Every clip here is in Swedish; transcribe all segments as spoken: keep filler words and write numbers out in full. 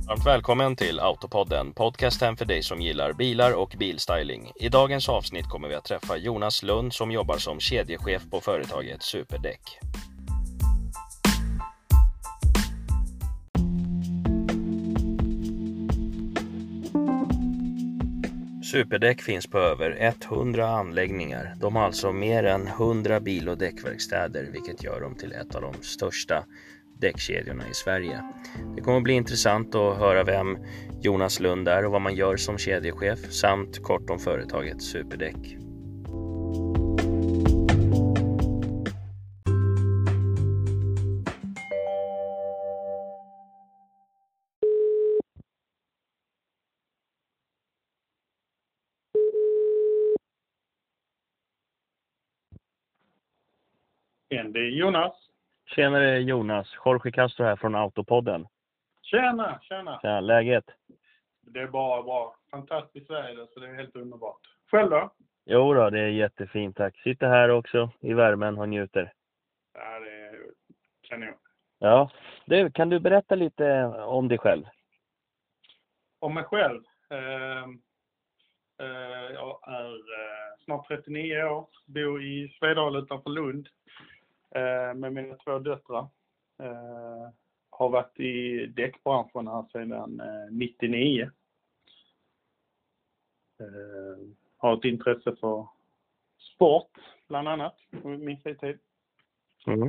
Varmt välkommen till Autopodden, podcasten för dig som gillar bilar och bilstyling. I dagens avsnitt kommer vi att träffa Jonas Lund som jobbar som kedjechef på företaget Superdäck. Superdäck finns på över hundra anläggningar. De har alltså mer än hundra bil- och däckverkstäder, vilket gör dem till ett av de största däckkedjorna i Sverige. Det kommer att bli intressant att höra vem Jonas Lund är och vad man gör som kedjechef samt kort om företaget Superdäck. Det är Jonas. Tjenare Jonas, Jorge Castro här från Autopodden. Tjena, tjena. Tjena, läget? Det är bara bra. Fantastiskt väder så det är helt underbart. Själv då? Jo då, det är jättefint tack. Sitter här också i värmen och njuter. Ja, det är kanon. Ja, du, kan du berätta lite om dig själv? Om mig själv? Eh, eh, jag är eh, snart trettionio år. Bor i Svedala utanför Lund. Eh, med mina två döttrar. Eh, har varit i däckbranschen här sedan eh, nittionio. Eh, har ett intresse för sport bland annat på min fritid. Mm.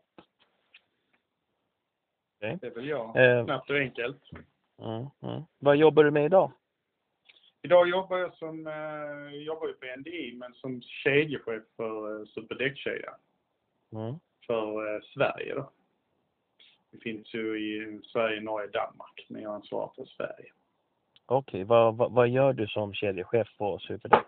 Okay. Det är väl jag. Eh. Snabbt och enkelt. Mm, mm. Vad jobbar du med idag? Idag jobbar jag som eh, jobbar ju på N D I men som kedjechef för eh, Superdäckkedjan. Mm. För eh, Sverige då. Det finns ju i Sverige, Norge, Danmark, men jag ansvarar för Sverige. Okej, okay. vad, vad, vad gör du som kedjechef på Superdäck?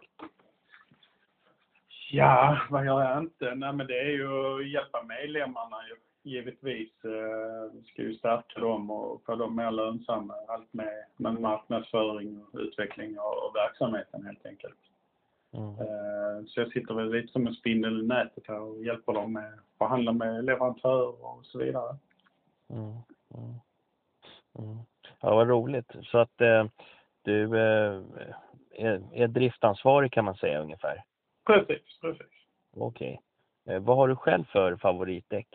Ja, vad gör jag inte? Nej, men det är ju att hjälpa medlemmarna givetvis. Eh, vi ska ju stärka dem och få dem mer lönsamma. Allt med, med marknadsföring och utveckling av verksamheten helt enkelt. Mm. Eh, så jag sitter väl lite som en spindel i nätet här och hjälper dem med att förhandla med leverantörer och så vidare. Mm. Mm. Mm. Ja, vad roligt. Så att eh, du eh, är, är driftansvarig kan man säga ungefär? Precis, precis. Okej. Okay. Eh, vad har du själv för favoritdäck?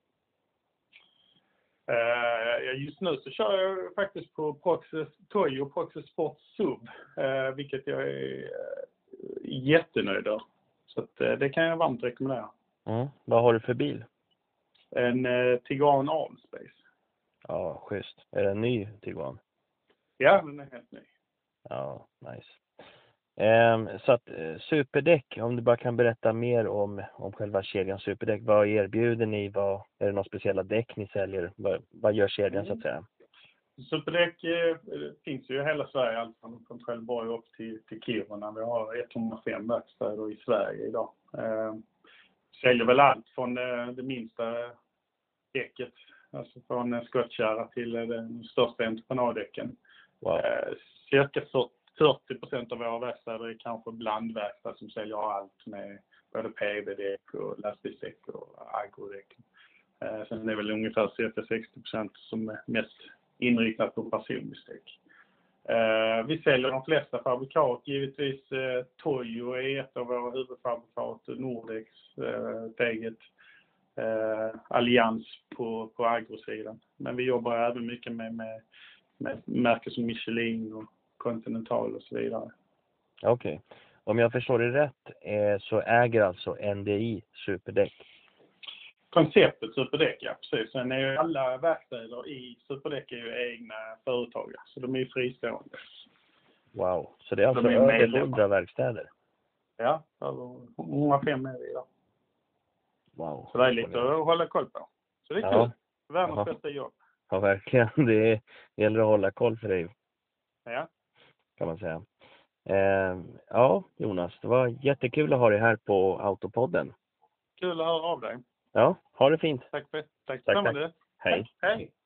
Uh, just nu så kör jag faktiskt på Proxys Toyo Proxys Sport Sub, uh, vilket jag är uh, jättenöjd av. Så att, uh, det kan jag varmt rekommendera. Mm. Vad har du för bil? En uh, Tiguan Allspace. Ja, schysst. Är det en ny Tiguan? Ja, den är helt ny. Ja, nice. Um, så att uh, Superdäck, om du bara kan berätta mer om, om själva kedjan Superdäck. Vad erbjuder ni? Vad, är det några speciella däck ni säljer? Vad, vad gör kedjan mm. så att säga? Superdäck eh, finns ju i hela Sverige, allt från Trelleborg upp till, till Kiruna. Vi har etthundrafem verkstäder i Sverige idag. Eh, säljer väl allt från eh, det minsta däcket, alltså från en skottkärra till eh, den största entreprenaddäcken. Wow. Eh, cirka fyrtio procent av våra verkstäder är kanske blandverkstad som säljer allt med både P V-däck och lastbilsdäck och agrodäck. Eh, sen är det väl ungefär cirka sextio procent som är mest inriktat på personbilsdäck. Eh, vi säljer de flesta fabrikat. Givetvis eh, Toyo är ett av våra huvudfabrikat. Nordex, eh, eget. Eh, Allians på, på agrosidan. Men vi jobbar även mycket med, med, med märken som Michelin och Continental och så vidare. Okej. Okay. Om jag förstår det rätt eh, så äger alltså N D I Superdäck? Konceptet Superdäck, ja precis. Sen är ju alla verkstäder i Superdäck är ju egna företagare. Så de är ju fristående. Wow, så det är alltså de är över hundra verkstäder? Ja, över hundrafem är det idag. Wow. Så det är lite att hålla koll på. Så det är ja. kul. Världens bästa jobb. Ja, verkligen. Det, är, det gäller att hålla koll för dig. Ja. Kan man säga. Eh, ja, Jonas. Det var jättekul att ha dig här på Autopodden. Kul att höra av dig. Ja, ha det fint. Tack för det. Tack, tack, tack. tack. Hej. Hej.